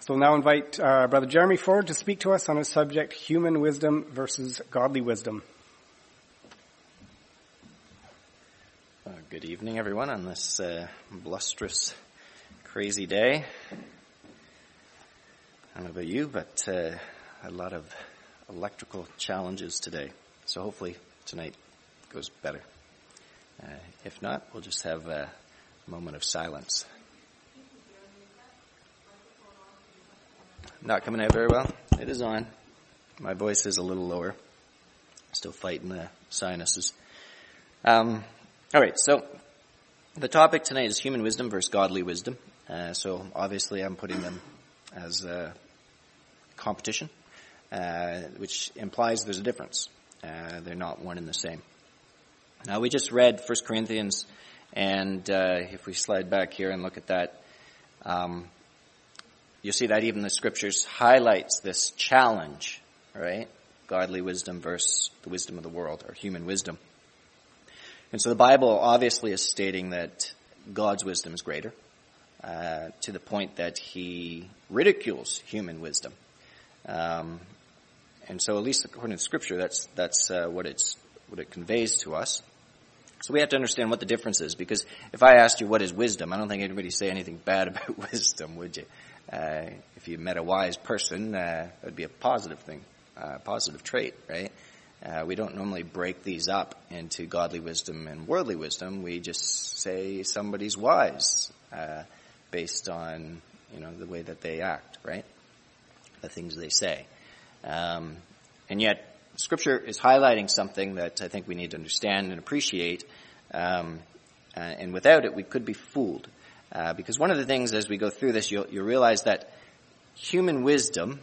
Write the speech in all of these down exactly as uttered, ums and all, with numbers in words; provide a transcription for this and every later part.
So we'll now invite uh, Brother Jeremy forward to speak to us on a subject, human wisdom versus godly wisdom. Uh, good evening, everyone, on this uh, blusterous, crazy day. I don't know about you, but uh, a lot of electrical challenges today. So hopefully tonight goes better. Uh, if not, we'll just have a moment of silence. Not coming out very well. It is on. My voice is a little lower. Still fighting the sinuses. Um, all right, so the topic tonight is human wisdom versus godly wisdom. Uh, so obviously I'm putting them as a competition, uh, which implies there's a difference. Uh, they're not one and the same. Now, we just read First Corinthians, and uh, if we slide back here and look at that, um, you'll see that even the Scriptures highlights this challenge, right? Godly wisdom versus the wisdom of the world, or human wisdom. And so the Bible obviously is stating that God's wisdom is greater, uh, to the point that he ridicules human wisdom. Um, and so at least according to Scripture, that's that's uh, what it's what it conveys to us. So we have to understand what the difference is, because if I asked you what is wisdom, I don't think anybody would say anything bad about wisdom, would you? Uh, if you met a wise person, uh, it would be a positive thing, uh, positive trait, right? Uh, we don't normally break these up into godly wisdom and worldly wisdom. We just say somebody's wise, uh, based on, you know, the way that they act, right? The things they say. Um, and yet, Scripture is highlighting something that I think we need to understand and appreciate, um, uh, and without it, we could be fooled. Uh, because one of the things as we go through this, you'll, you'll realize that human wisdom,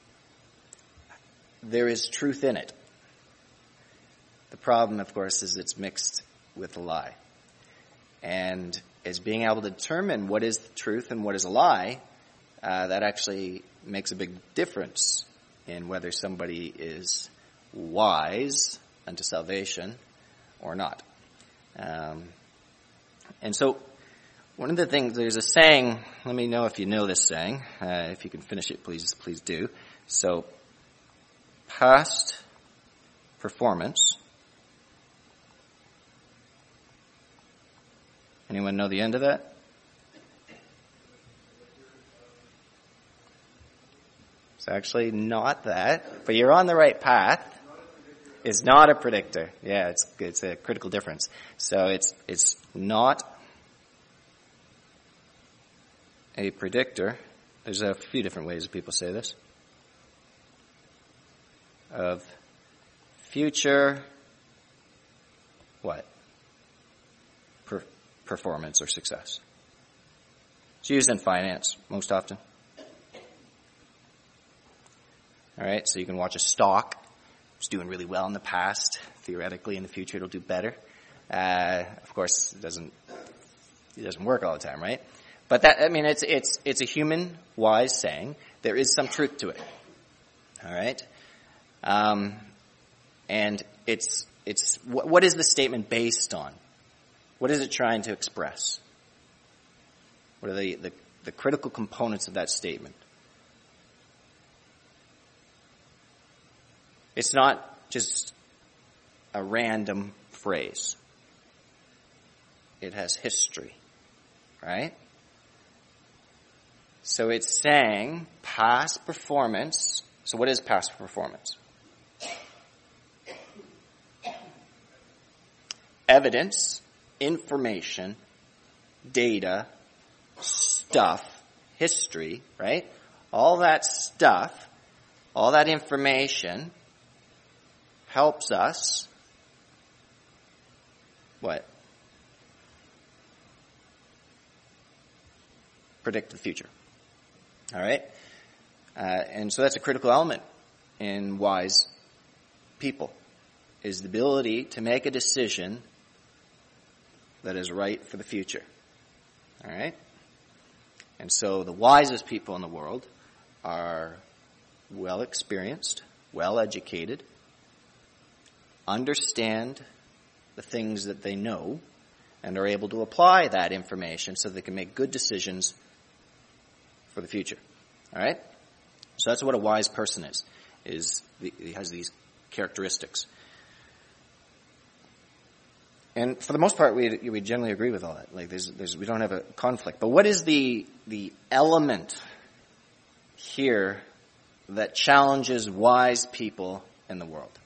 there is truth in it. The problem, of course, is it's mixed with a lie. And as being able to determine what is the truth and what is a lie, uh, that actually makes a big difference in whether somebody is wise unto salvation or not. Um, and so, one of the things, there's a saying, let me know if you know this saying. Uh, if you can finish it, please, please do. So, past performance. Anyone know the end of that? It's actually not that, but you're on the right path. It's not a predictor. Yeah, it's it's a critical difference. So it's it's not a predictor. There's a few different ways people say this. Of future what? Per, performance or success. It's used in finance most often. All right, so you can watch a stock. It's doing really well in the past. Theoretically, in the future, it'll do better. Uh, of course, it doesn't it doesn't work all the time, right? But that, I mean, it's it's it's a human wise saying. There is some truth to it. All right, um, and it's it's what, what is the statement based on? What is it trying to express? What are the the, the critical components of that statement? It's not just a random phrase. It has history, right? So it's saying past performance. So what is past performance? Evidence, information, data, stuff, history, right? All that stuff, all that information helps us, what? Predict the future. All right? Uh, and so that's a critical element in wise people, is the ability to make a decision that is right for the future. All right? And so the wisest people in the world are well experienced, well educated, understand the things that they know, and are able to apply that information so they can make good decisions for the future. All right? So that's what a wise person is. Is he has these characteristics. And for the most part, we we generally agree with all that. Like, there's, there's, we don't have a conflict. But what is the the element here that challenges wise people in the world?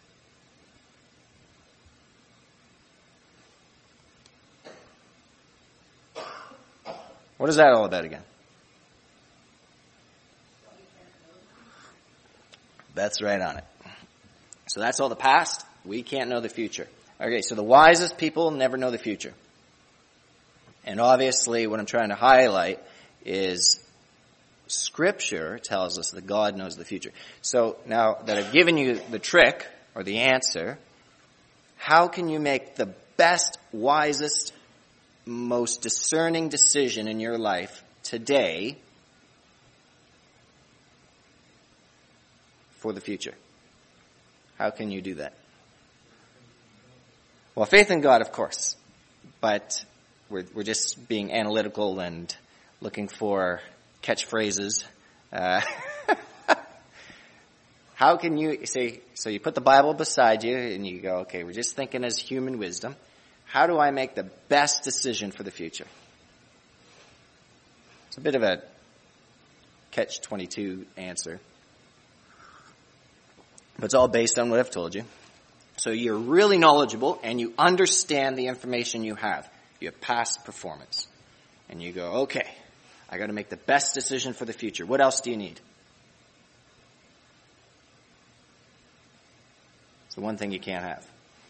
What is that all about again? That's right on it. So that's all the past. We can't know the future. Okay, so the wisest people never know the future. And obviously what I'm trying to highlight is Scripture tells us that God knows the future. So now that I've given you the trick or the answer, how can you make the best, wisest, most discerning decision in your life today for the future? How can you do that? Well, faith in God, of course, but we're we're just being analytical and looking for catchphrases. Uh, how can you say, so you put the Bible beside you and you go, okay, we're just thinking as human wisdom. How do I make the best decision for the future? It's a bit of a catch twenty-two answer, but it's all based on what I've told you. So you're really knowledgeable and you understand the information you have. You have past performance. And you go, okay, I got to make the best decision for the future. What else do you need? It's the one thing you can't have.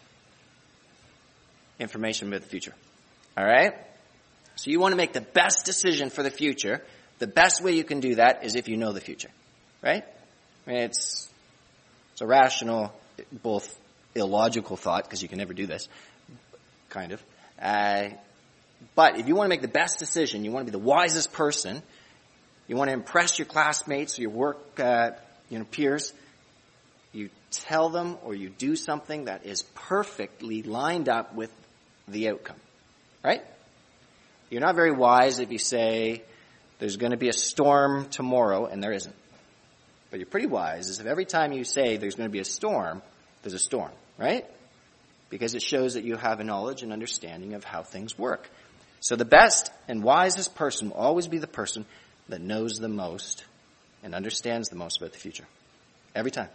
Information about the future. All right? So you want to make the best decision for the future. The best way you can do that is if you know the future. Right? I mean, it's, it's a rational, both illogical thought, because you can never do this, kind of. Uh, but if you want to make the best decision, you want to be the wisest person, you want to impress your classmates or your work uh, you know, peers, you tell them or you do something that is perfectly lined up with the outcome. Right? You're not very wise if you say, there's going to be a storm tomorrow, and there isn't. But you're pretty wise is if every time you say there's going to be a storm, there's a storm. Right? Because it shows that you have a knowledge and understanding of how things work. So the best and wisest person will always be the person that knows the most and understands the most about the future. Every time.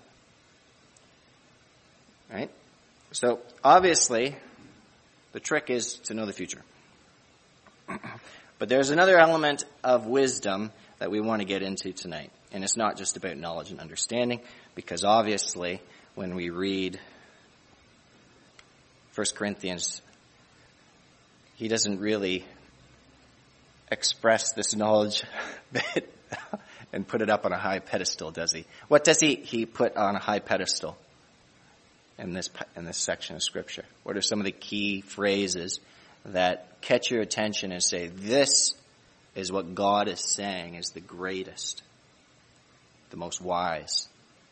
Right? So obviously, the trick is to know the future. But there's another element of wisdom that we want to get into tonight. And it's not just about knowledge and understanding, because obviously, when we read First Corinthians, he doesn't really express this knowledge bit and put it up on a high pedestal, does he? What does he, he put on a high pedestal in this in this section of Scripture? What are some of the key phrases that catch your attention and say, this is what God is saying is the greatest, the most wise?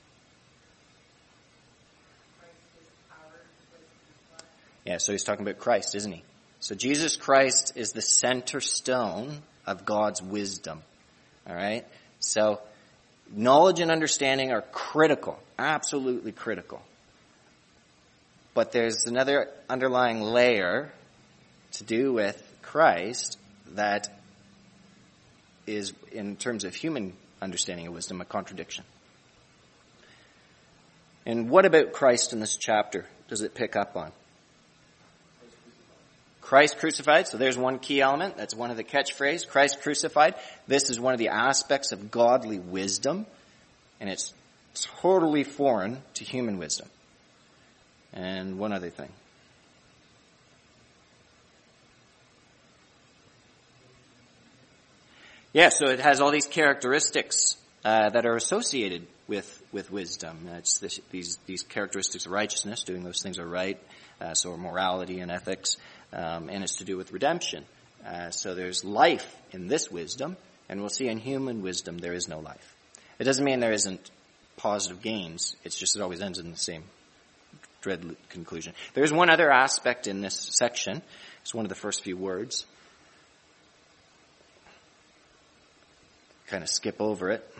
Yeah, so he's talking about Christ, isn't he? So Jesus Christ is the center stone of God's wisdom. All right? So knowledge and understanding are critical, absolutely critical. But there's another underlying layer to do with Christ that is, in terms of human understanding of wisdom, a contradiction. And what about Christ in this chapter does it pick up on? Christ crucified. So there's one key element. That's one of the catchphrases. Christ crucified. This is one of the aspects of godly wisdom. And it's totally foreign to human wisdom. And one other thing. Yeah, so it has all these characteristics uh, that are associated with, with wisdom. It's this, these, these characteristics of righteousness, doing those things are right. Uh, so morality and ethics. Um, and it's to do with redemption. Uh, so there's life in this wisdom, and we'll see in human wisdom there is no life. It doesn't mean there isn't positive gains. It's just it always ends in the same dread conclusion. There's one other aspect in this section. It's one of the first few words. kind of skip over it.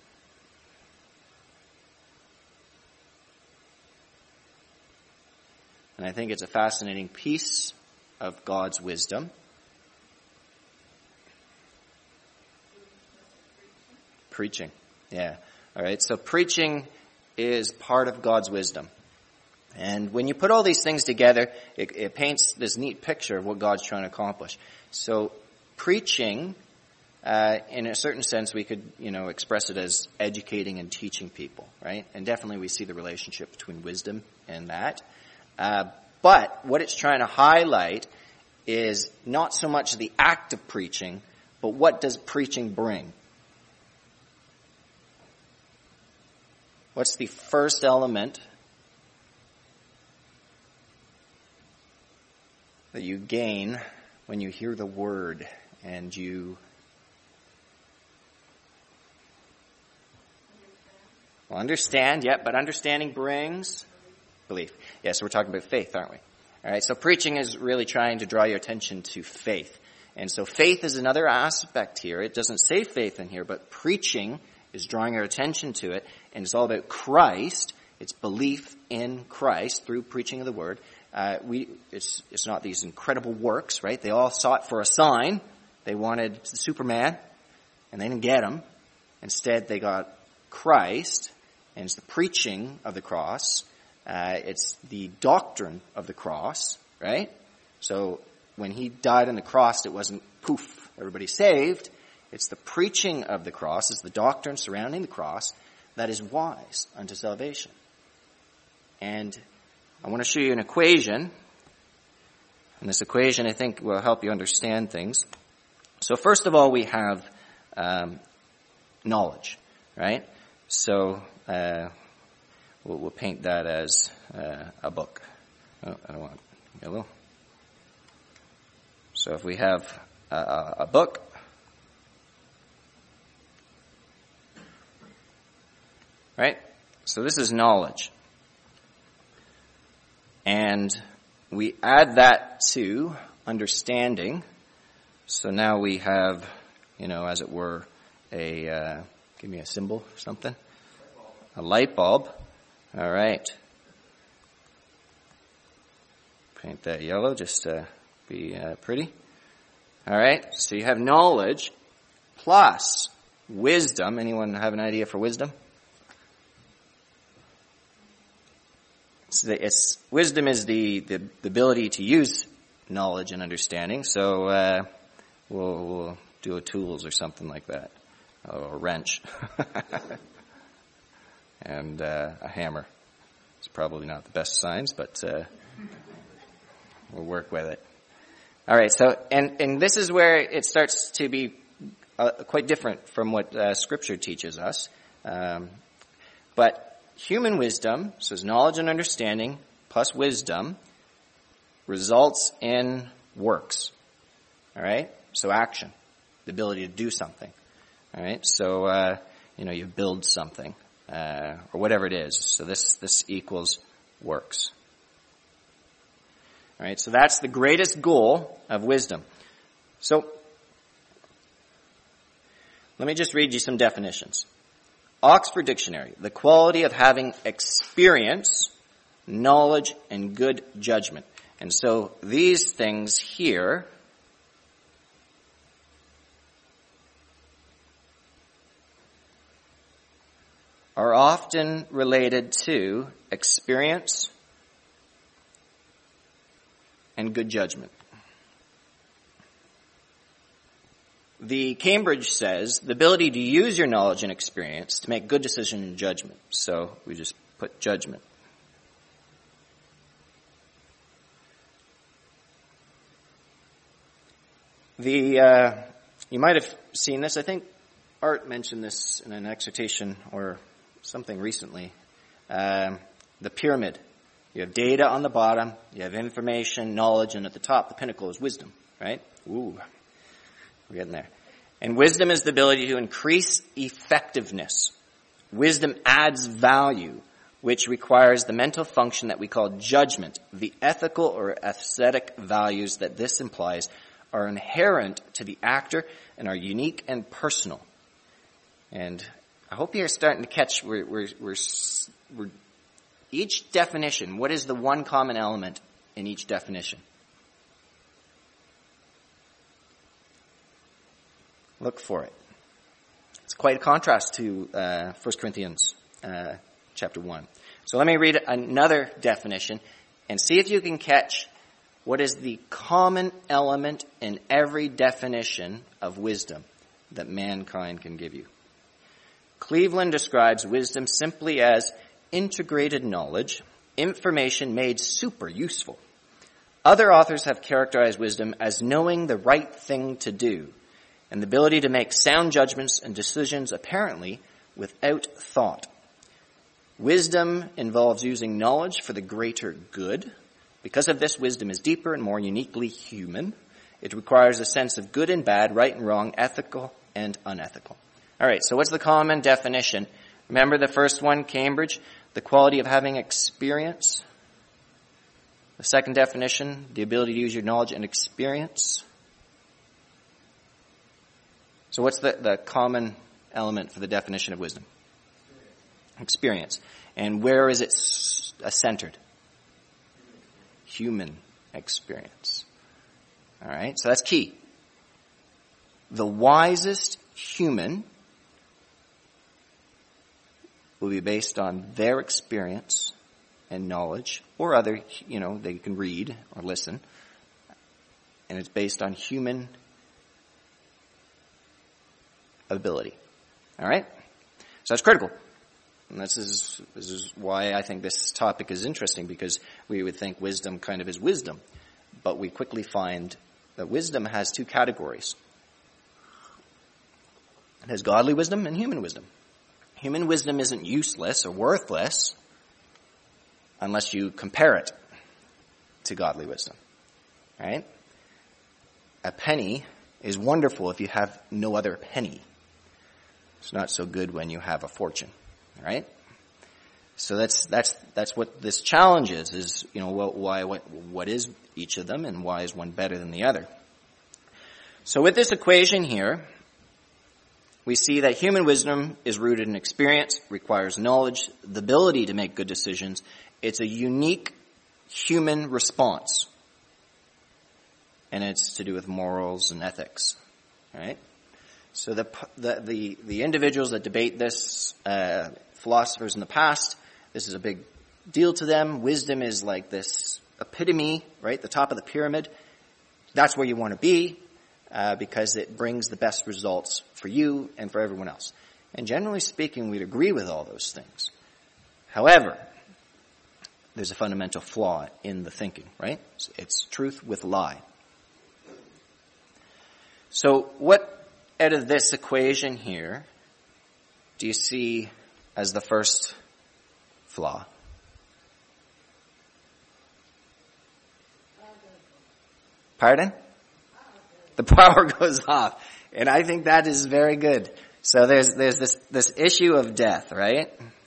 And I think it's a fascinating piece of God's wisdom. Preaching. Yeah. All right. So preaching is part of God's wisdom. And when you put all these things together, it, it paints this neat picture of what God's trying to accomplish. So preaching, uh, in a certain sense, we could, you know, express it as educating and teaching people, right? And definitely we see the relationship between wisdom and that. Uh, but what it's trying to highlight is not so much the act of preaching, but what does preaching bring? What's the first element that you gain when you hear the word and you well, understand, yeah, but understanding brings belief. Yes, yeah, so we're talking about faith, aren't we? All right, so preaching is really trying to draw your attention to faith. And so faith is another aspect here. It doesn't say faith in here, but preaching is drawing our attention to it, and it's all about Christ. It's belief in Christ through preaching of the word. Uh, we, it's, it's not these incredible works, right? They all sought for a sign. They wanted Superman, and they didn't get him. Instead, they got Christ, and it's the preaching of the cross. Uh, it's the doctrine of the cross, right? So when he died on the cross, it wasn't poof, everybody's saved. It's the preaching of the cross, it's the doctrine surrounding the cross that is wise unto salvation. And I want to show you an equation. And this equation, I think, will help you understand things. So first of all, we have um, knowledge, right? So uh, we'll, we'll paint that as uh, a book. Oh, I don't want yellow. So if we have a, a book, right? So this is knowledge. And we add that to understanding. So now we have, you know, as it were, a, uh, give me a symbol or something. A light bulb. All right. Paint that yellow just to be uh, pretty. All right. So you have knowledge plus wisdom. Anyone have an idea for wisdom? It's, wisdom is the, the, the ability to use knowledge and understanding. So uh, we'll, we'll do a tools or something like that, or a wrench, and uh, a hammer. It's probably not the best signs, but uh, we'll work with it. All right. So and and this is where it starts to be uh, quite different from what uh, Scripture teaches us, um, but. Human wisdom, so it's knowledge and understanding plus wisdom, results in works. All right? So action, the ability to do something. All right? So, uh, you know, you build something, uh, or whatever it is. So this, this equals works. All right? So that's the greatest goal of wisdom. So, let me just read you some definitions. Oxford Dictionary, the quality of having experience, knowledge, and good judgment. And so these things here are often related to experience and good judgment. The Cambridge says the ability to use your knowledge and experience to make good decision and judgment. So we just put judgment. The uh, you might have seen this. I think Art mentioned this in an exhortation or something recently. Um, the pyramid. You have data on the bottom. You have information, knowledge, and at the top, the pinnacle is wisdom. Right? Ooh. We're getting there. And wisdom is the ability to increase effectiveness. Wisdom adds value, which requires the mental function that we call judgment. The ethical or aesthetic values that this implies are inherent to the actor and are unique and personal. And I hope you're starting to catch we're, we're, we're, we're each definition. What is the one common element in each definition? Look for it. It's quite a contrast to uh, First Corinthians uh, chapter one. So let me read another definition and see if you can catch what is the common element in every definition of wisdom that mankind can give you. Cleveland describes wisdom simply as integrated knowledge, information made super useful. Other authors have characterized wisdom as knowing the right thing to do and the ability to make sound judgments and decisions apparently without thought. Wisdom involves using knowledge for the greater good. Because of this, wisdom is deeper and more uniquely human. It requires a sense of good and bad, right and wrong, ethical and unethical. All right, so what's the common definition? Remember the first one, Cambridge, the quality of having experience. The second definition, the ability to use your knowledge and experience. So what's the, the common element for the definition of wisdom? Experience. And where is it s- uh, centered? Human experience. All right, so that's key. The wisest human will be based on their experience and knowledge, or other, you know, they can read or listen, and it's based on human ability. All right? So that's critical. And this is, this is why I think this topic is interesting, because we would think wisdom kind of is wisdom. But we quickly find that wisdom has two categories. It has godly wisdom and human wisdom. Human wisdom isn't useless or worthless unless you compare it to godly wisdom. Right? A penny is wonderful if you have no other penny. It's not so good when you have a fortune. Right? So that's that's that's what this challenge is. Is you know what why what what is each of them, and why is one better than the other? So with this equation here, we see that human wisdom is rooted in experience, requires knowledge, the ability to make good decisions. It's a unique human response, and it's to do with morals and ethics. Right? So the the the, the individuals that debate this, uh, philosophers in the past, this is a big deal to them. Wisdom is like this epitome, right? The top of the pyramid. That's where you want to be, uh, because it brings the best results for you and for everyone else. And generally speaking, we'd agree with all those things. However, there's a fundamental flaw in the thinking, right? It's truth with lie. So what out of this equation here do you see as the first flaw? Pardon? The power goes off. And I think that is very good. So there's there's this, this issue of death, right?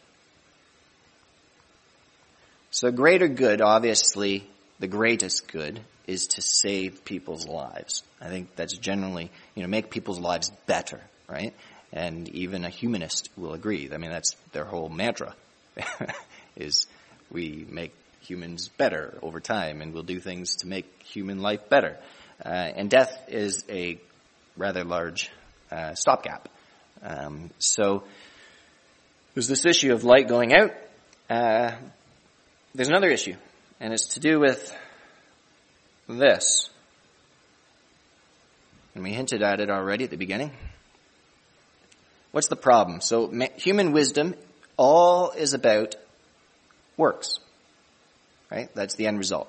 So greater good, obviously, the greatest good is to save people's lives. I think that's generally, you know, make people's lives better, right? And even a humanist will agree. I mean, that's their whole mantra, is we make humans better over time, and we'll do things to make human life better. Uh, and death is a rather large uh, stopgap. Um, so there's this issue of light going out. Uh, there's another issue, and it's to do with this. And we hinted at it already at the beginning. What's the problem? So human wisdom, all is about works. Right? That's the end result.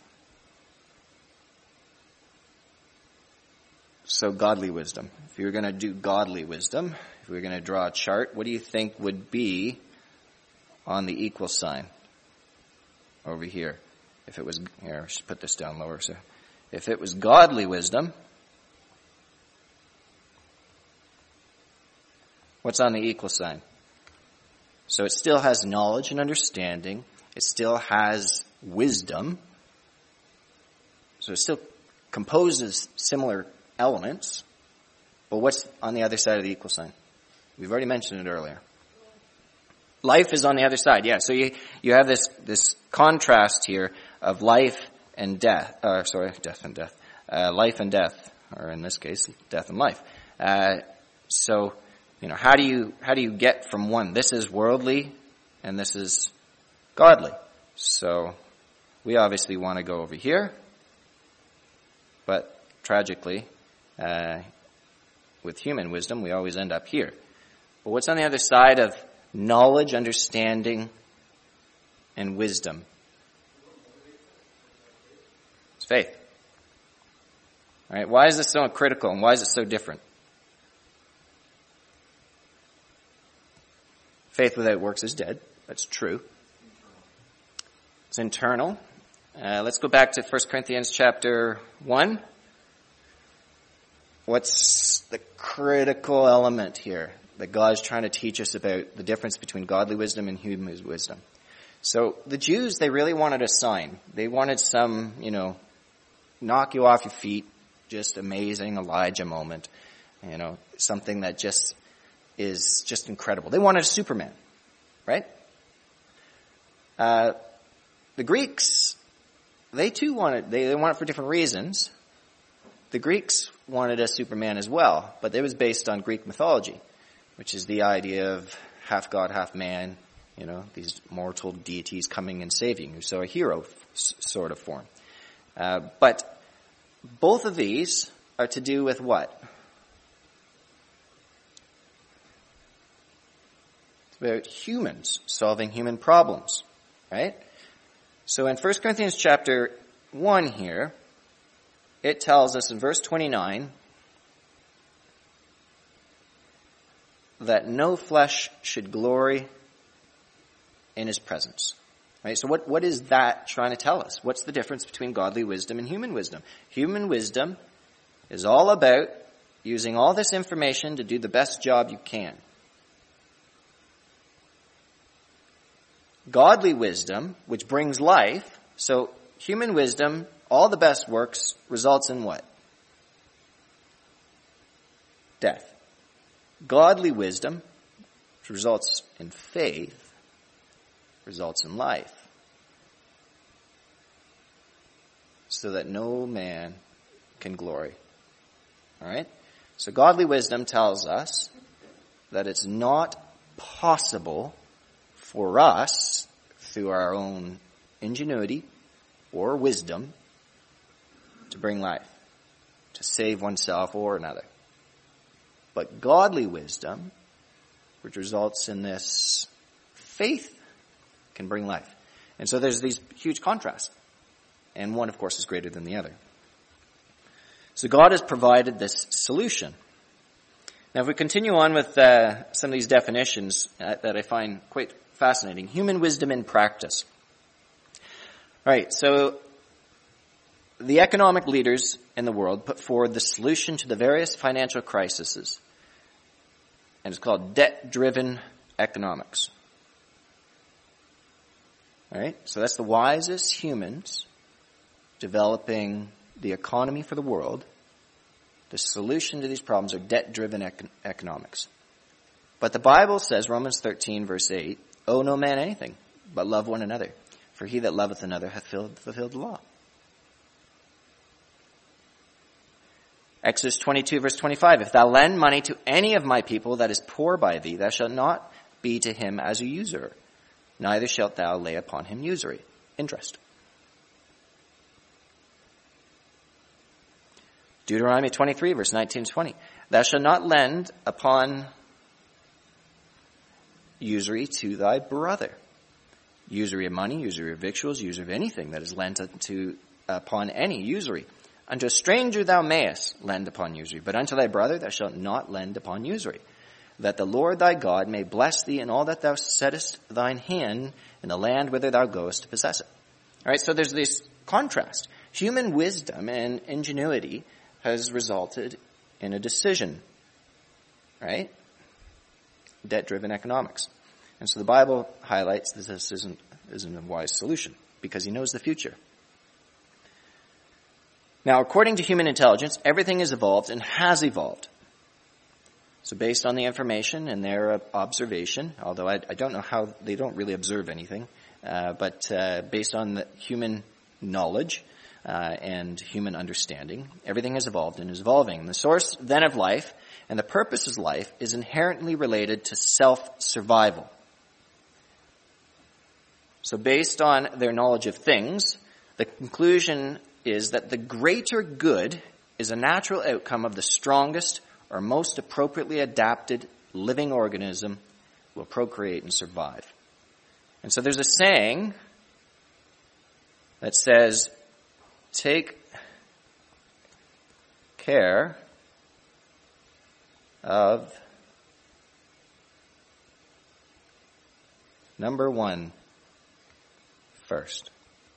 So godly wisdom. If you were going to do godly wisdom, if we were going to draw a chart, what do you think would be on the equal sign over here? If it was, here, I should put this down lower. So if it was godly wisdom, what's on the equal sign? So it still has knowledge and understanding. It still has wisdom. So it still composes similar elements. But what's on the other side of the equal sign? We've already mentioned it earlier. Life is on the other side. Yeah, so you, you have this, this contrast here of life and death. Uh, sorry, death and death. Uh, life and death, or in this case, death and life. Uh, so, you know, how do you, how do you get from one? This is worldly and this is godly. So, we obviously want to go over here, but tragically, uh, with human wisdom, we always end up here. But what's on the other side of knowledge, understanding, and wisdom? It's faith. All right, why is this so critical and why is it so different? Faith without works is dead. That's true. It's internal. Uh, let's go back to First Corinthians chapter one. What's the critical element here that God is trying to teach us about the difference between godly wisdom and human wisdom? So the Jews, they really wanted a sign. They wanted some, you know, knock you off your feet, just amazing Elijah moment. You know, something that just is just incredible. They wanted a Superman, right? Uh, the Greeks, they too wanted, they, they want it for different reasons. The Greeks wanted a Superman as well, but it was based on Greek mythology, which is the idea of half God, half man, you know, these mortal deities coming and saving you. So a hero s- sort of form. Uh, but both of these are to do with what? It's about humans solving human problems, right? So in First Corinthians chapter one here, it tells us in verse twenty-nine that no flesh should glory in his presence. Right? So what, what is that trying to tell us? What's the difference between godly wisdom and human wisdom? Human wisdom is all about using all this information to do the best job you can. Godly wisdom, which brings life, so human wisdom, all the best works, results in what? Death. Godly wisdom, which results in faith, results in life. So that no man can glory. Alright? So godly wisdom tells us that it's not possible for us, through our own ingenuity or wisdom, to bring life, to save oneself or another. But godly wisdom, which results in this faith, can bring life. And so there's these huge contrasts. And one, of course, is greater than the other. So God has provided this solution. Now, if we continue on with uh, some of these definitions uh, that I find quite fascinating. Human wisdom in practice. All right, so the economic leaders in the world put forward the solution to the various financial crises. And it's called debt-driven economics. All right, so that's the wisest humans developing the economy for the world. The solution to these problems are debt-driven econ- economics. But the Bible says, Romans thirteen, verse eight, owe no man anything, but love one another. For he that loveth another hath filled, fulfilled the law. Exodus twenty-two, verse twenty-five, if thou lend money to any of my people that is poor by thee, thou shalt not be to him as a usurer, neither shalt thou lay upon him usury, interest. Deuteronomy twenty-three, verse nineteen and twenty, thou shalt not lend upon usury to thy brother. Usury of money, usury of victuals, usury of anything that is lent unto, upon any usury. Unto a stranger thou mayest lend upon usury, but unto thy brother thou shalt not lend upon usury. That the Lord thy God may bless thee in all that thou settest thine hand in the land whither thou goest to possess it. All right, so there's this contrast. Human wisdom and ingenuity has resulted in a decision, right? Debt-driven economics. And so the Bible highlights that this isn't, isn't a wise solution because he knows the future. Now, according to human intelligence, everything is evolved and has evolved. So based on the information and their observation, although I, I don't know how, they don't really observe anything, uh, but uh, based on the human knowledge uh, and human understanding, everything has evolved and is evolving. The source then of life and the purpose of life is inherently related to self-survival. So based on their knowledge of things, the conclusion is that the greater good is a natural outcome of the strongest or most appropriately adapted living organism will procreate and survive. And so there's a saying that says, take care of number one first.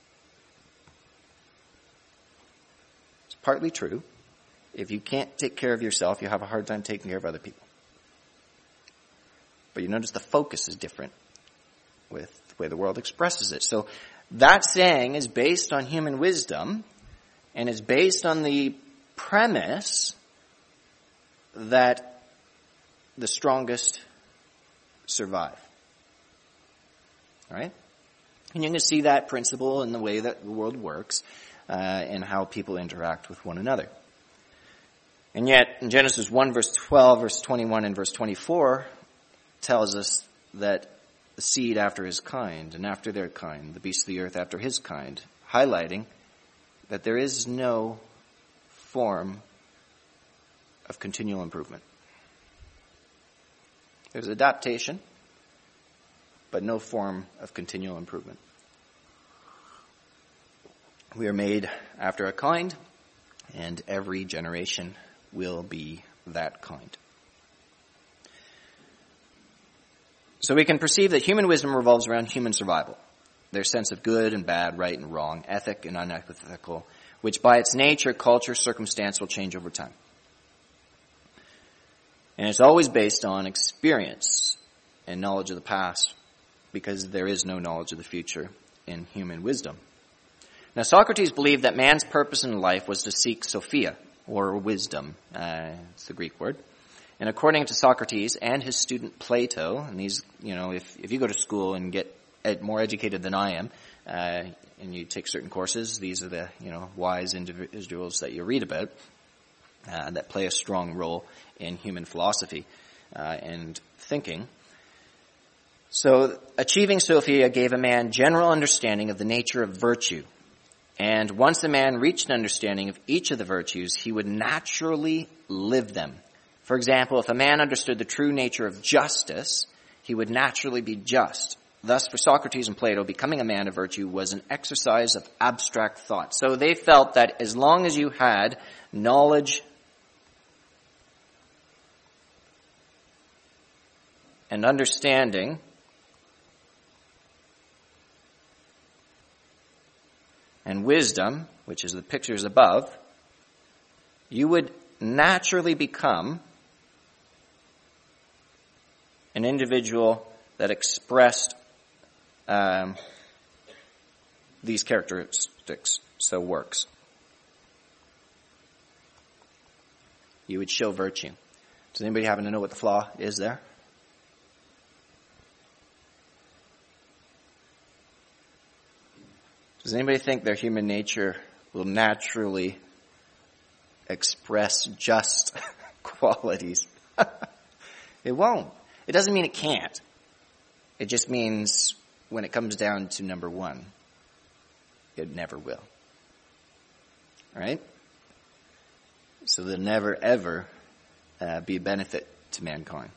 It's partly true. If you can't take care of yourself, you have a hard time taking care of other people. But you notice the focus is different with the way the world expresses it. So that saying is based on human wisdom and is based on the premise that the strongest survive. All right? And you can see that principle in the way that the world works uh, and how people interact with one another. And yet, in Genesis one, verse twelve, verse twenty-one, and verse twenty-four tells us that the seed after his kind, and after their kind, the beasts of the earth after his kind, highlighting that there is no form of continual improvement. There's adaptation, but no form of continual improvement. We are made after a kind, and every generation will be that kind. So we can perceive that human wisdom revolves around human survival, their sense of good and bad, right and wrong, ethic and unethical, which by its nature, culture, circumstance will change over time. And it's always based on experience and knowledge of the past, because there is no knowledge of the future in human wisdom. Now, Socrates believed that man's purpose in life was to seek Sophia, or wisdom. Uh, it's the Greek word. And according to Socrates and his student Plato, and these, you know, if, if you go to school and get ed, more educated than I am, uh, and you take certain courses, these are the, you know, wise individuals that you read about, uh, that play a strong role in human philosophy uh, and thinking. So, achieving Sophia gave a man general understanding of the nature of virtue. And once the man reached an understanding of each of the virtues, he would naturally live them. For example, if a man understood the true nature of justice, he would naturally be just. Thus, for Socrates and Plato, becoming a man of virtue was an exercise of abstract thought. So they felt that as long as you had knowledge and understanding, and wisdom, which is the pictures above, you would naturally become an individual that expressed um, these characteristics, so works. You would show virtue. Does anybody happen to know what the flaw is there? Does anybody think their human nature will naturally express just qualities? It won't. It doesn't mean it can't. It just means when it comes down to number one, it never will. All right? So there'll never, ever uh, be a benefit to mankind.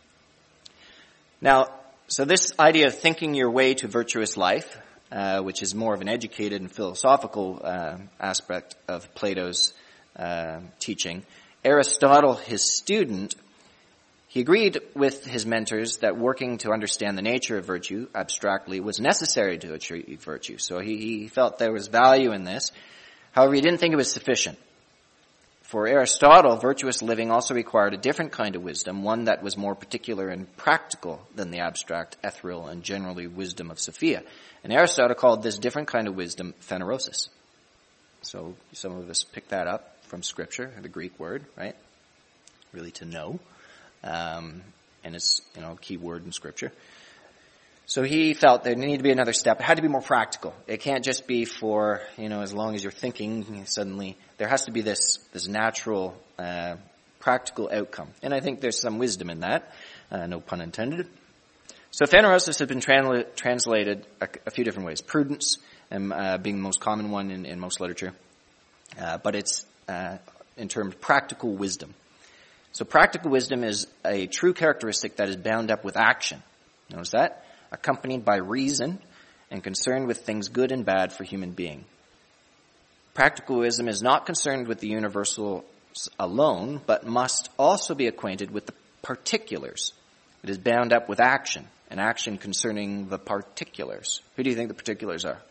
Now, so this idea of thinking your way to virtuous life, Uh, which is more of an educated and philosophical uh, aspect of Plato's uh, teaching. Aristotle, his student, he agreed with his mentors that working to understand the nature of virtue abstractly was necessary to achieve virtue. So he, he felt there was value in this. However, he didn't think it was sufficient. For Aristotle, virtuous living also required a different kind of wisdom, one that was more particular and practical than the abstract, ethereal, and generally wisdom of Sophia. And Aristotle called this different kind of wisdom phanerosis. So some of us pick that up from Scripture, the Greek word, right? Really to know. um, and it's, you know, a key word in Scripture. So he felt there needed to be another step. It had to be more practical. It can't just be for, you know, as long as you're thinking, suddenly there has to be this this natural, uh, practical outcome. And I think there's some wisdom in that, uh, no pun intended. So phanerosis has been transla- translated a, a few different ways. Prudence, um, uh, being the most common one in, in most literature. Uh, but it's uh, in terms of practical wisdom. So practical wisdom is a true characteristic that is bound up with action. Notice that? Accompanied by reason and concerned with things good and bad for human being. Practical wisdom is not concerned with the universal alone, but must also be acquainted with the particulars. It is bound up with action, and action concerning the particulars. Who do you think the particulars are?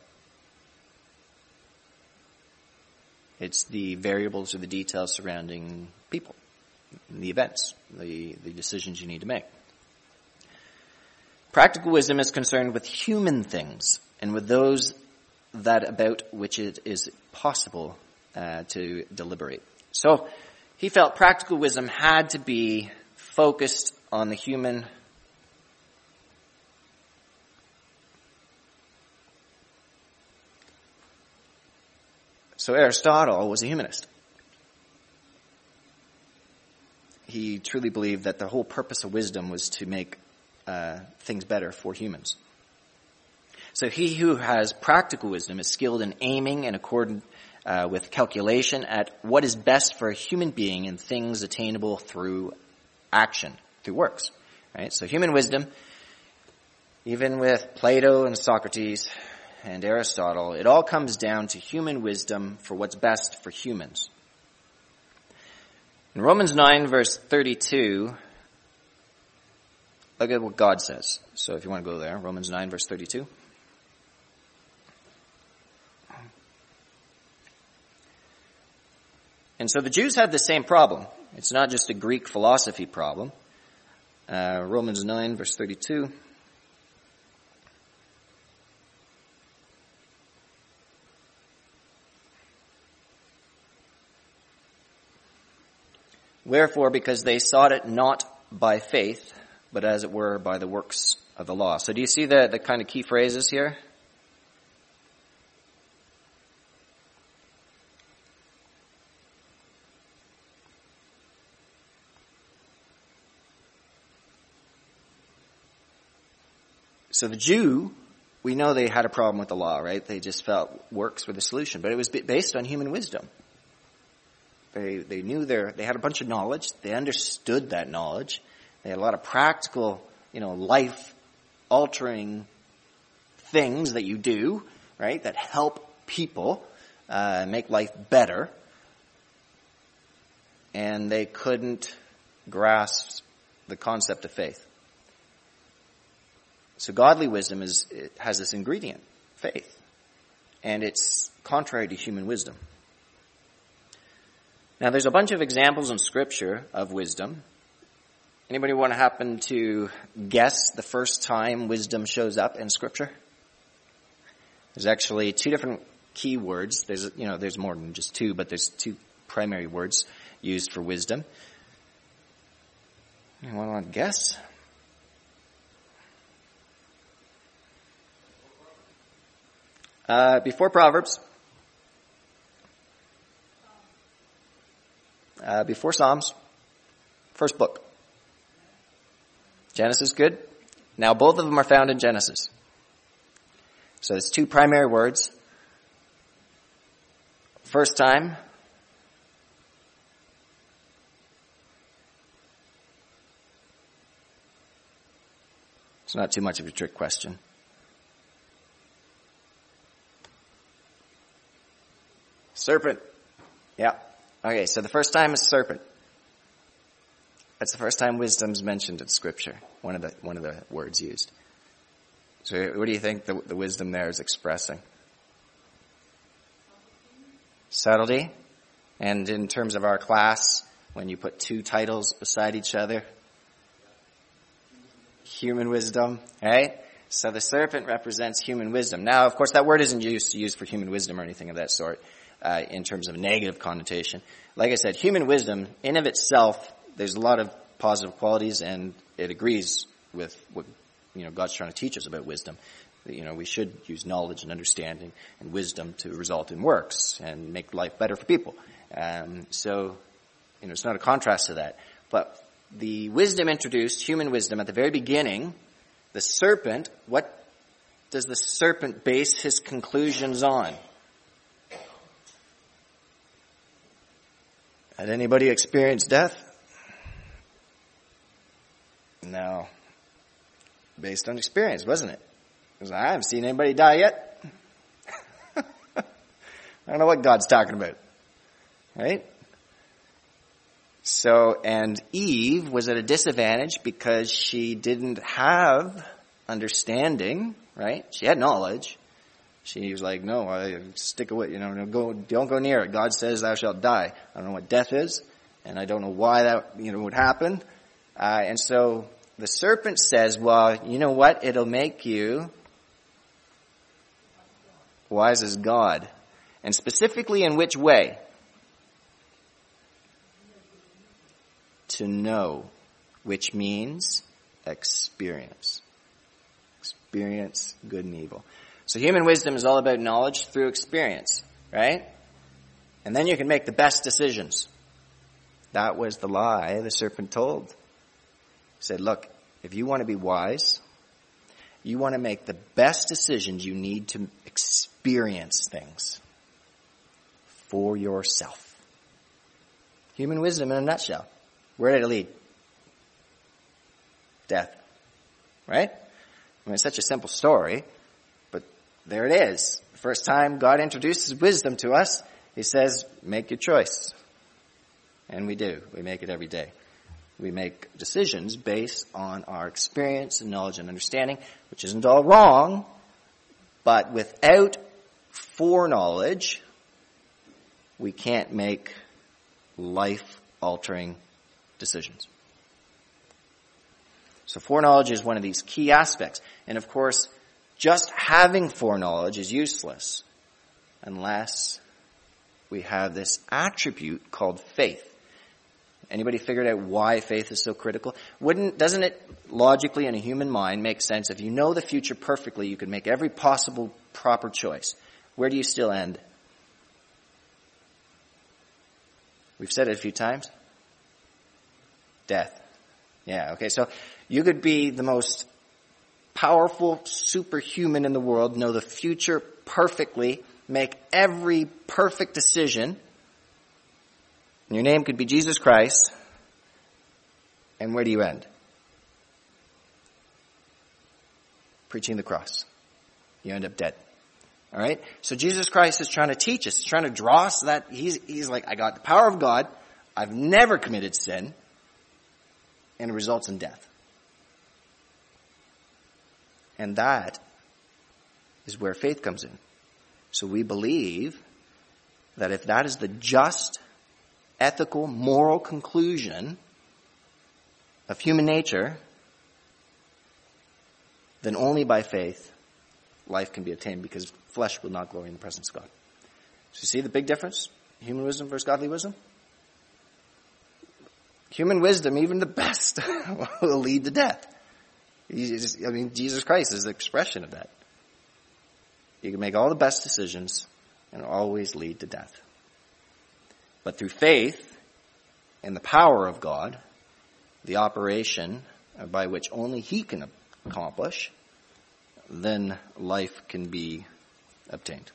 It's the variables or the details surrounding people, the events, the, the decisions you need to make. Practical wisdom is concerned with human things and with those that about which it is possible uh, to deliberate. So he felt practical wisdom had to be focused on the human. So Aristotle was a humanist. He truly believed that the whole purpose of wisdom was to make Uh, things better for humans. So he who has practical wisdom is skilled in aiming in accordance uh, with calculation at what is best for a human being in things attainable through action, through works. Right? So human wisdom, even with Plato and Socrates and Aristotle, it all comes down to human wisdom for what's best for humans. In Romans nine, verse thirty-two, look at what God says. So if you want to go there, Romans nine, verse thirty-two. And so the Jews had the same problem. It's not just a Greek philosophy problem. Uh, Romans nine, verse thirty-two. Wherefore, because they sought it not by faith, but as it were by the works of the law. So do you see the, the kind of key phrases here? So the Jew, we know they had a problem with the law, right? They just felt works were the solution, but it was based on human wisdom. They they knew their, they had a bunch of knowledge. They understood that knowledge. They had a lot of practical, you know, life-altering things that you do, right, that help people uh, make life better. And they couldn't grasp the concept of faith. So godly wisdom is it has this ingredient, faith. And it's contrary to human wisdom. Now, there's a bunch of examples in Scripture of wisdom. Anybody want to happen to guess the first time wisdom shows up in Scripture? There's actually two different key words. There's, you know, there's more than just two, but there's two primary words used for wisdom. Anyone want to guess? Uh, before Proverbs. Uh, before Psalms. First book. Genesis, good. Now both of them are found in Genesis. So there's two primary words. First time. It's not too much of a trick question. Serpent. Yeah. Okay, so the first time is serpent. That's the first time wisdom's mentioned in Scripture. One of the one of the words used. So what do you think the, the wisdom there is expressing? Subtlety. And in terms of our class, when you put two titles beside each other, human wisdom, right? So the serpent represents human wisdom. Now, of course, that word isn't used to use for human wisdom or anything of that sort uh, in terms of a negative connotation. Like I said, human wisdom, in of itself, there's a lot of positive qualities, and it agrees with what, you know, God's trying to teach us about wisdom. That, you know, we should use knowledge and understanding and wisdom to result in works and make life better for people. Um, so, you know, it's not a contrast to that. But the wisdom introduced, human wisdom, at the very beginning, the serpent, what does the serpent base his conclusions on? Had anybody experienced death? No. Based on experience, wasn't it? Because I haven't seen anybody die yet. I don't know what God's talking about. Right? So, and Eve was at a disadvantage because she didn't have understanding, right? She had knowledge. She was like, no, I stick away, you know, go, don't go near it. God says thou shalt die. I don't know what death is, and I don't know why that, you know, would happen. Uh, and so the serpent says, well, you know what? It'll make you wise as God. And specifically in which way? To know, which means experience. Experience good and evil. So human wisdom is all about knowledge through experience, right? And then you can make the best decisions. That was the lie the serpent told. He said, look, if you want to be wise, you want to make the best decisions, you need to experience things for yourself. Human wisdom in a nutshell. Where did it lead? Death. Right? I mean, it's such a simple story, but there it is. The first time God introduces wisdom to us, he says, make your choice. And we do. We make it every day. We make decisions based on our experience and knowledge and understanding, which isn't all wrong, but without foreknowledge, we can't make life-altering decisions. So foreknowledge is one of these key aspects. And of course, just having foreknowledge is useless unless we have this attribute called faith. Anybody figured out why faith is so critical? Wouldn't, doesn't it logically in a human mind make sense? If you know the future perfectly, you could make every possible proper choice. Where do you still end? We've said it a few times. Death. Yeah, okay, so you could be the most powerful superhuman in the world, know the future perfectly, make every perfect decision. And your name could be Jesus Christ. And where do you end? Preaching the cross. You end up dead. All right? So Jesus Christ is trying to teach us. He's trying to draw us that he's, he's like, I got the power of God. I've never committed sin. And it results in death. And that is where faith comes in. So we believe that if that is the just, ethical, moral conclusion of human nature, then only by faith life can be attained, because flesh will not glory in the presence of God. So you see the big difference? Human wisdom versus godly wisdom? Human wisdom, even the best, will lead to death. Just, I mean, Jesus Christ is the expression of that. You can make all the best decisions and always lead to death. But through faith and the power of God, the operation by which only He can accomplish, then life can be obtained.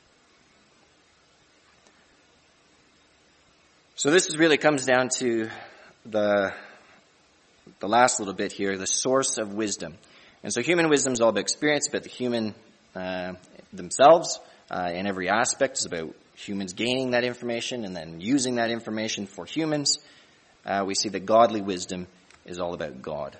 So this is really comes down to the the last little bit here, the source of wisdom. And so human wisdom is all about experience, about the human uh, themselves uh, in every aspect. It's about humans gaining that information and then using that information for humans. Uh, we see that godly wisdom is all about God.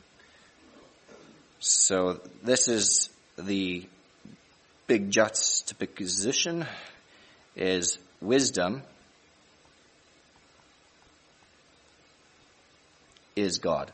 So this is the big juxtaposition, is wisdom is God.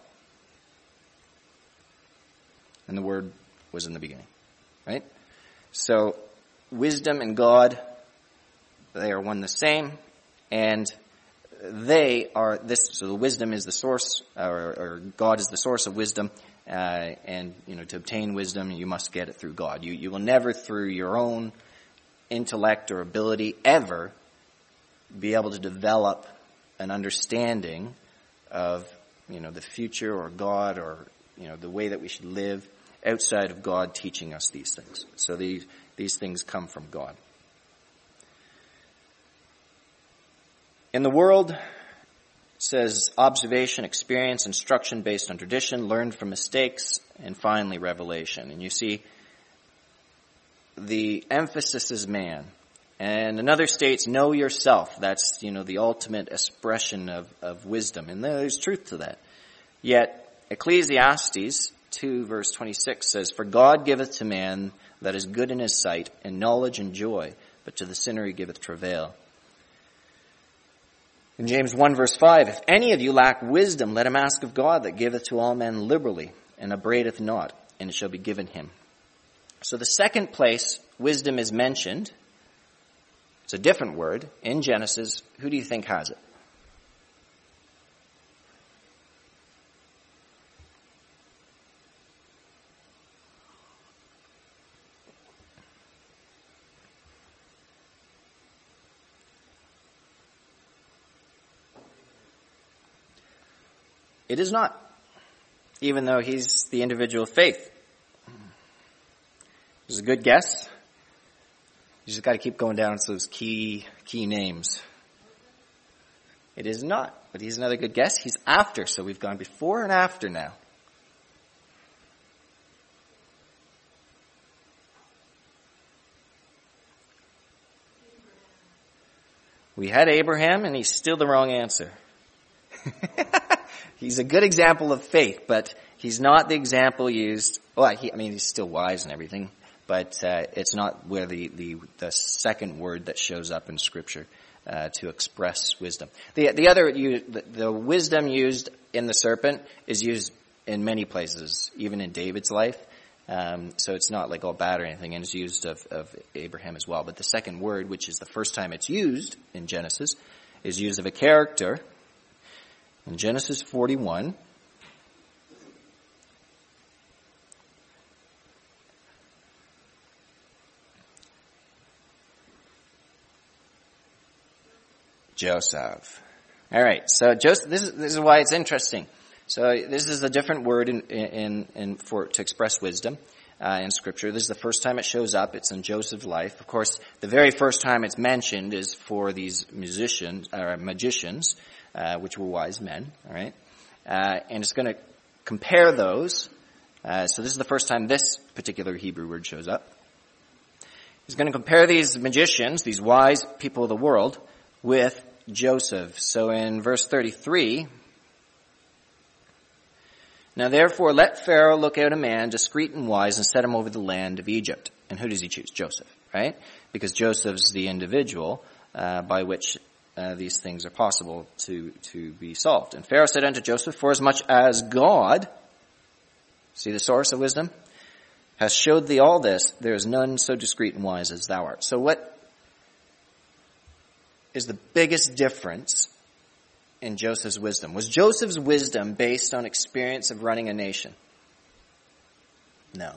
And the Word was in the beginning. Right? So wisdom and God, they are one the same. And they are this, so the wisdom is the source, or, or God is the source of wisdom, uh, and, you know, to obtain wisdom, you must get it through God. You, you will never, through your own intellect or ability, ever be able to develop an understanding of, you know, the future or God or, you know, the way that we should live outside of God teaching us these things. So these, these things come from God. In the world, it says observation, experience, instruction based on tradition, learned from mistakes, and finally revelation. And you see, the emphasis is man. And another states, know yourself. That's, you know, the ultimate expression of, of wisdom. And there's truth to that. Yet, Ecclesiastes two verse twenty-six says, for God giveth to man that is good in his sight, and knowledge and joy, but to the sinner he giveth travail. In James one verse five, if any of you lack wisdom, let him ask of God that giveth to all men liberally, and upbraideth not, and it shall be given him. So the second place wisdom is mentioned, it's a different word, in Genesis. Who do you think has it? It is not, even though he's the individual of faith. It's a good guess. You just got to keep going down to those key key names. It is not, but he's another good guess. He's after, so we've gone before and after now. We had Abraham, and he's still the wrong answer. He's a good example of faith, but he's not the example used. Well, he, I mean, he's still wise and everything, but uh, it's not where the, the, the second word that shows up in Scripture uh, to express wisdom. The the other the, the wisdom used in the serpent is used in many places, even in David's life. Um, so it's not like all bad or anything, and it's used of, of Abraham as well. But the second word, which is the first time it's used in Genesis, is used of a character. In Genesis forty-one, Joseph. All right, so Joseph. This is this is why it's interesting. So this is a different word in in, in for to express wisdom uh, in Scripture. This is the first time it shows up. It's in Joseph's life. Of course, the very first time it's mentioned is for these musicians or magicians, uh, which were wise men. All right. Uh, and it's going to compare those. Uh, so this is the first time this particular Hebrew word shows up. He's going to compare these magicians, these wise people of the world, with Joseph. So in verse thirty-three, now therefore let Pharaoh look out a man discreet and wise and set him over the land of Egypt. And who does he choose? Joseph, right? Because Joseph's the individual uh, by which Uh, these things are possible to, to be solved. And Pharaoh said unto Joseph, for as much as God, see the source of wisdom, has showed thee all this, there is none so discreet and wise as thou art. So what is the biggest difference in Joseph's wisdom? Was Joseph's wisdom based on experience of running a nation? No.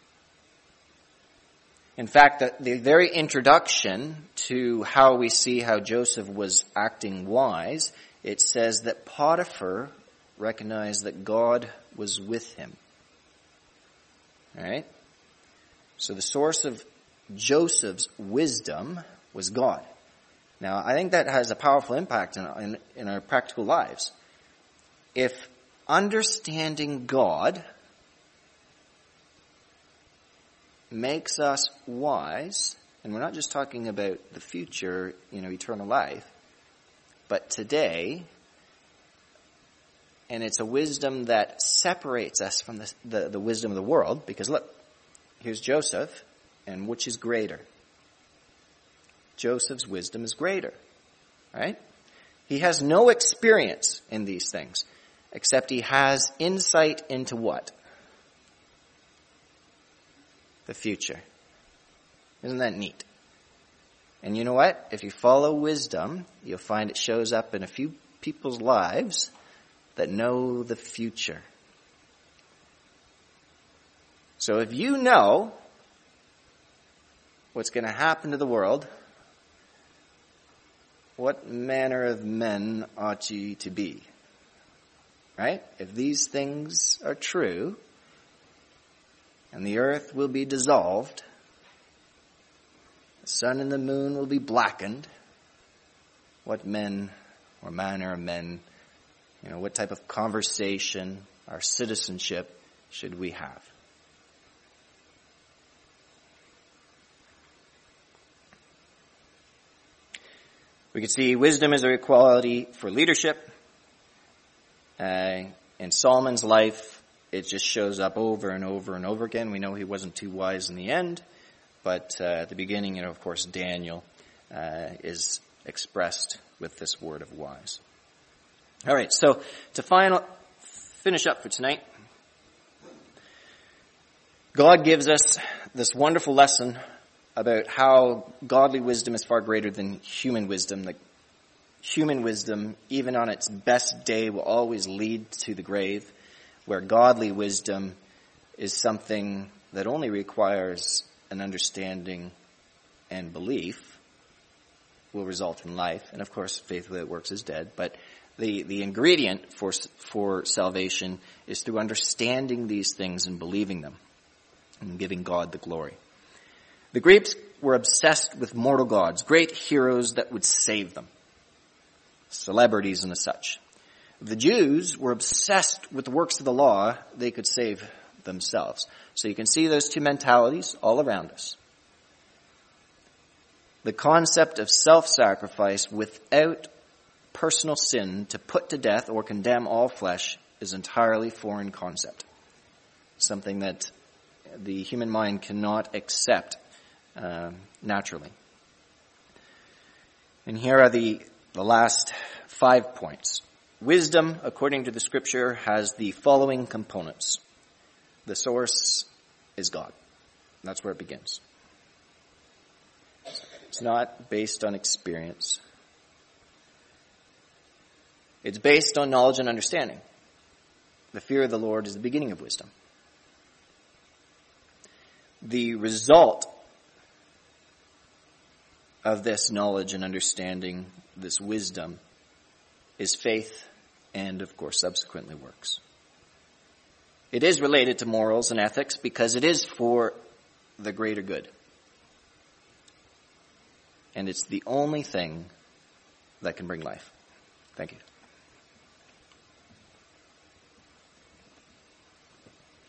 In fact, the, the very introduction to how we see how Joseph was acting wise, it says that Potiphar recognized that God was with him. All right? So the source of Joseph's wisdom was God. Now, I think that has a powerful impact in, in, in our practical lives. If understanding God makes us wise, and we're not just talking about the future, you know, eternal life, but today, and it's a wisdom that separates us from the, the, the wisdom of the world, because look, here's Joseph, and which is greater? Joseph's wisdom is greater, right? He has no experience in these things, except he has insight into what? The future. Isn't that neat? And you know what? If you follow wisdom, you'll find it shows up in a few people's lives that know the future. So if you know what's going to happen to the world, what manner of men ought ye to be? Right? If these things are true, and the earth will be dissolved, the sun and the moon will be blackened, what men or manner of men, you know, what type of conversation or citizenship should we have? We can see wisdom is a quality for leadership. Uh, in Solomon's life, it just shows up over and over and over again. We know he wasn't too wise in the end, but uh, at the beginning, you know, of course, Daniel uh, is expressed with this word of wise. All right, so to final finish up for tonight, God gives us this wonderful lesson about how godly wisdom is far greater than human wisdom. That human wisdom, even on its best day, will always lead to the grave, where godly wisdom is something that only requires an understanding and belief, will result in life. And of course, faith without works is dead. But the, the ingredient for, for salvation is through understanding these things and believing them and giving God the glory. The Greeks were obsessed with mortal gods, great heroes that would save them, celebrities and such. The Jews were obsessed with the works of the law they could save themselves. So you can see those two mentalities all around us. The concept of self-sacrifice without personal sin to put to death or condemn all flesh is an entirely foreign concept. Something that the human mind cannot accept uh, naturally. And here are the, the last five points. Wisdom, according to the scripture, has the following components. The source is God. That's where it begins. It's not based on experience. It's based on knowledge and understanding. The fear of the Lord is the beginning of wisdom. The result of this knowledge and understanding, this wisdom, is faith and, of course, subsequently works. It is related to morals and ethics because it is for the greater good. And it's the only thing that can bring life. Thank you.